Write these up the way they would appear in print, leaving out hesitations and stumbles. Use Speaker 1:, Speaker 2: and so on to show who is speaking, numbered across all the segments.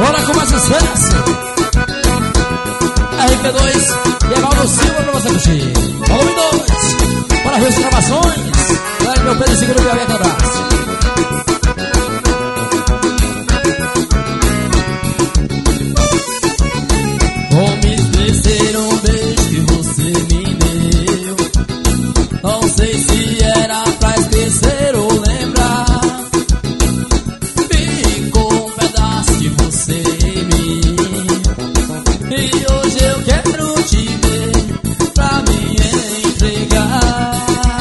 Speaker 1: Bora com mais sucesso. RP2 e Evaldo Silva pra você curtir. Volume 2. Bora ver as gravações. Olha meu Pedro segura o Piauí atrás. Vou me esquecer um beijo que você me deu. Não sei se era pra esquecer ou lembrar. Ficou um pedaço de você em mim. E hoje eu quero te ver pra me entregar.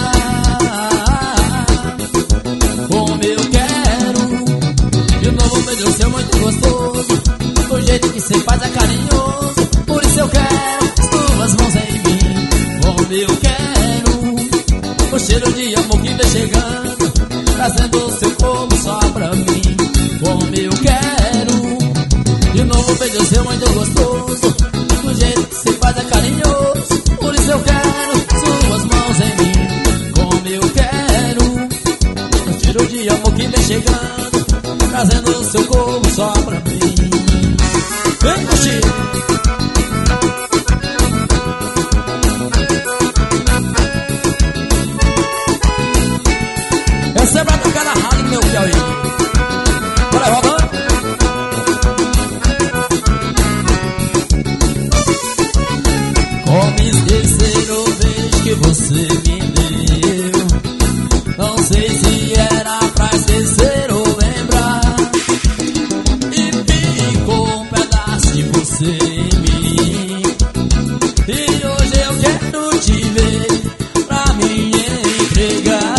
Speaker 1: Como eu quero de novo um beijo seu muito gostoso. Do jeito que cê faz é carinhoso. Por isso eu quero suas mãos em mim. Como eu quero o cheiro de amor que vem chegando, trazendo o seu corpo só pra mim. Como eu quero de novo um beijo seu muito gostoso. Do jeito que cê faz é carinhoso. Por isso eu quero suas mãos em mim. Como eu quero o cheiro de amor que vem chegando, trazendo o seu corpo só pra mim. Vem curtir. Essa é pra tocar na rádio, meu Piauí. Bora rodando. Como esquecer o beijo que você me deu. Não sei se era pra esquecer ou lembrar. E ficou um pedaço de você em mim. E hoje eu quero te ver pra me entregar.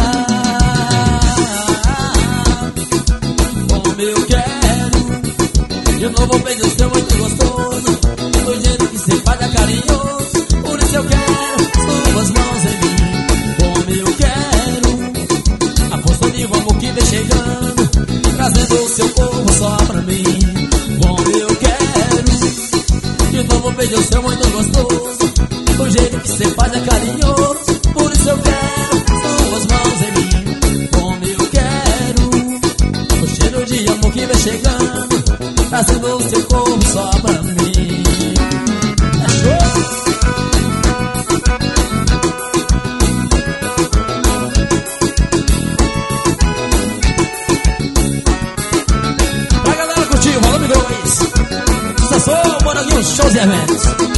Speaker 1: Como eu quero de novo um beijo seu muito gostoso. Do jeito que cê faz é carinhoso. Por isso eu quero suas mãos em mim. Como eu quero a força de um amor que vem chegando, trazendo o seu corpo só pra mim. Como eu quero de novo um beijo seu muito gostoso. Do jeito que cê faz é carinhoso. Por isso eu quero suas mãos em mim. Como eu quero o cheiro de amor que vem chegando, trazendo o seu corpo só pra mim. É show! Pra galera curtir o volume 2. Sucessor, Moraninho, shows e eventos.